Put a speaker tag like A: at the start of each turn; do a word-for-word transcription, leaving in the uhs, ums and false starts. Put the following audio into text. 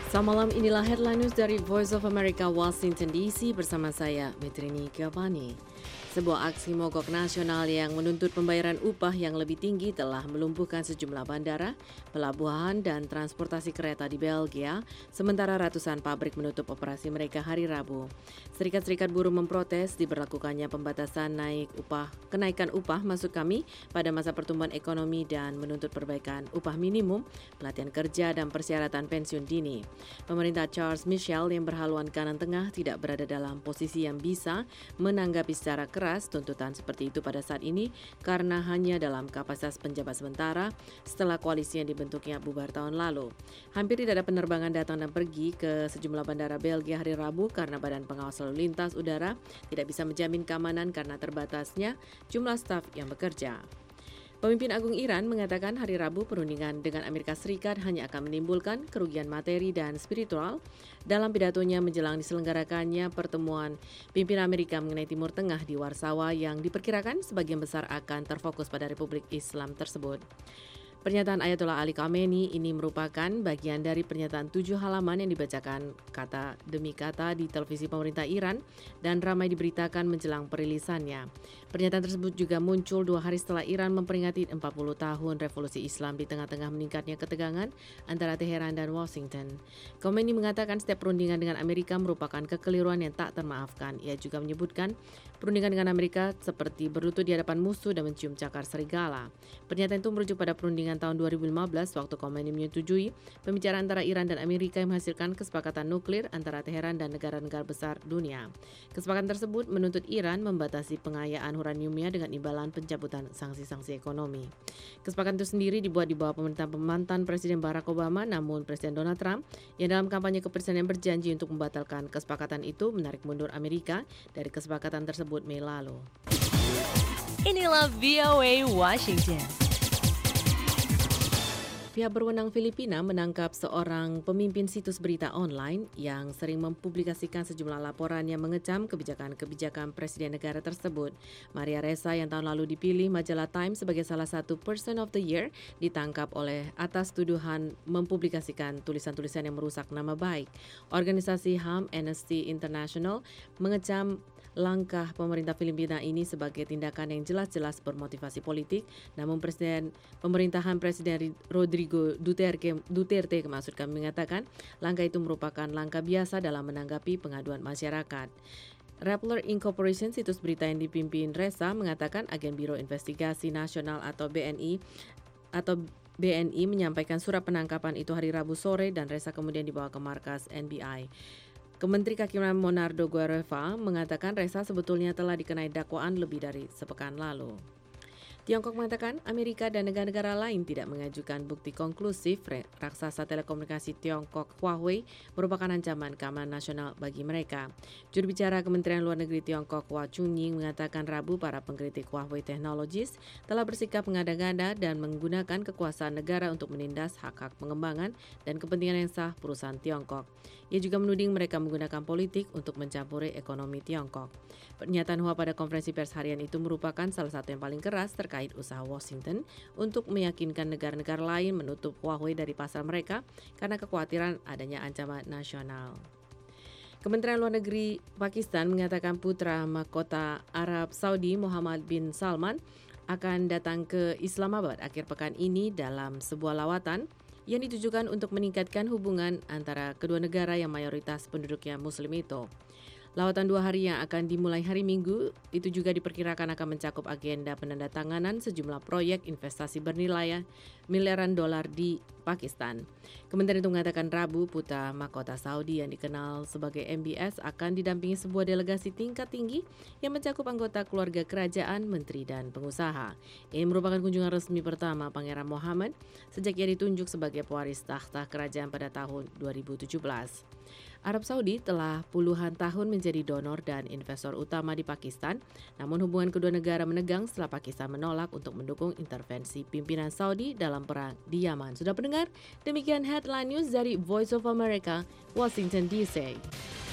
A: Selamat malam, inilah headline news dari Voice of America Washington D C bersama saya, Metrini Giovanni. Sebuah aksi mogok nasional yang menuntut pembayaran upah yang lebih tinggi telah melumpuhkan sejumlah bandara, pelabuhan, dan transportasi kereta di Belgia, sementara ratusan pabrik menutup operasi mereka hari Rabu. Serikat-serikat buruh memprotes diberlakukannya pembatasan naik upah, kenaikan upah maksud kami pada masa pertumbuhan ekonomi dan menuntut perbaikan upah minimum, pelatihan kerja, dan persyaratan pensiun dini. Pemerintah Charles Michel yang berhaluan kanan tengah tidak berada dalam posisi yang bisa menanggapi secara keras tuntutan seperti itu pada saat ini karena hanya dalam kapasitas penjabat sementara setelah koalisi yang dibentuknya bubar tahun lalu. Hampir tidak ada penerbangan datang dan pergi ke sejumlah bandara Belgia hari Rabu karena Badan Pengawas Lalu Lintas Udara tidak bisa menjamin keamanan karena terbatasnya jumlah staf yang bekerja. Pemimpin Agung Iran mengatakan hari Rabu perundingan dengan Amerika Serikat hanya akan menimbulkan kerugian materi dan spiritual. Dalam pidatonya menjelang diselenggarakannya pertemuan pimpinan Amerika mengenai Timur Tengah di Warsawa yang diperkirakan sebagian besar akan terfokus pada Republik Islam tersebut. Pernyataan Ayatollah Ali Khamenei ini merupakan bagian dari pernyataan tujuh halaman yang dibacakan kata demi kata di televisi pemerintah Iran dan ramai diberitakan menjelang perilisannya. Pernyataan tersebut juga muncul dua hari setelah Iran memperingati empat puluh tahun revolusi Islam di tengah-tengah meningkatnya ketegangan antara Teheran dan Washington. Khamenei mengatakan setiap perundingan dengan Amerika merupakan kekeliruan yang tak termaafkan. Ia juga menyebutkan perundingan dengan Amerika seperti berlutut di hadapan musuh dan mencium cakar serigala. Pernyataan itu merujuk pada perundingan tahun dua ribu lima belas waktu Khamenei menyetujui pembicaraan antara Iran dan Amerika yang menghasilkan kesepakatan nuklir antara Teheran dan negara-negara besar dunia. Kesepakatan tersebut menuntut Iran membatasi pengayaan uraniumnya dengan imbalan pencabutan sanksi-sanksi ekonomi. Kesepakatan itu sendiri dibuat di bawah pemerintahan mantan Presiden Barack Obama, namun Presiden Donald Trump yang dalam kampanye kepresidenan berjanji untuk membatalkan kesepakatan itu menarik mundur Amerika dari kesepakatan tersebut Mei lalu.
B: Inilah V O A Washington.
A: Pihak berwenang Filipina menangkap seorang pemimpin situs berita online yang sering mempublikasikan sejumlah laporan yang mengecam kebijakan-kebijakan presiden negara tersebut. Maria Ressa yang tahun lalu dipilih majalah Time sebagai salah satu Person of the Year ditangkap oleh atas tuduhan mempublikasikan tulisan-tulisan yang merusak nama baik. Organisasi H A M Amnesty International mengecam langkah pemerintah Filipina ini sebagai tindakan yang jelas-jelas bermotivasi politik, namun Presiden pemerintahan Presiden Rodrigo Duterte, Duterte maksud kami mengatakan langkah itu merupakan langkah biasa dalam menanggapi pengaduan masyarakat. Rappler Incorporation, situs berita yang dipimpin Ressa, mengatakan agen Biro Investigasi Nasional atau B N I atau B N I menyampaikan surat penangkapan itu hari Rabu sore dan Ressa kemudian dibawa ke markas N B I. Kementeri Kehakiman Monardo Guerreva mengatakan Ressa sebetulnya telah dikenai dakwaan lebih dari sepekan lalu. Tiongkok mengatakan Amerika dan negara-negara lain tidak mengajukan bukti konklusif raksasa telekomunikasi Tiongkok Huawei merupakan ancaman keamanan nasional bagi mereka. Juru bicara Kementerian Luar Negeri Tiongkok Hua Chunying mengatakan Rabu para pengkritik Huawei Technologies telah bersikap mengada-ngada dan menggunakan kekuasaan negara untuk menindas hak-hak pengembangan dan kepentingan yang sah perusahaan Tiongkok. Ia juga menuding mereka menggunakan politik untuk mencampuri ekonomi Tiongkok. Pernyataan Hua pada konferensi pers harian itu merupakan salah satu yang paling keras terkait usaha Washington untuk meyakinkan negara-negara lain menutup Huawei dari pasar mereka karena kekhawatiran adanya ancaman nasional. Kementerian Luar Negeri Pakistan mengatakan putra mahkota Arab Saudi Muhammad bin Salman akan datang ke Islamabad akhir pekan ini dalam sebuah lawatan yang ditujukan untuk meningkatkan hubungan antara kedua negara yang mayoritas penduduknya Muslim itu. Lawatan dua hari yang akan dimulai hari Minggu itu juga diperkirakan akan mencakup agenda penandatanganan sejumlah proyek investasi bernilai miliaran dolar di Pakistan. Kementerian itu mengatakan Rabu putra mahkota Saudi yang dikenal sebagai M B S akan didampingi sebuah delegasi tingkat tinggi yang mencakup anggota keluarga kerajaan, menteri, dan pengusaha. Ini merupakan kunjungan resmi pertama Pangeran Muhammad sejak ia ditunjuk sebagai pewaris tahta kerajaan pada tahun dua ribu tujuh belas. Arab Saudi telah puluhan tahun menjadi donor dan investor utama di Pakistan, namun hubungan kedua negara menegang setelah Pakistan menolak untuk mendukung intervensi pimpinan Saudi dalam perang di Yaman. Sudah pendengar? Demikian headline news dari Voice of America, Washington D C.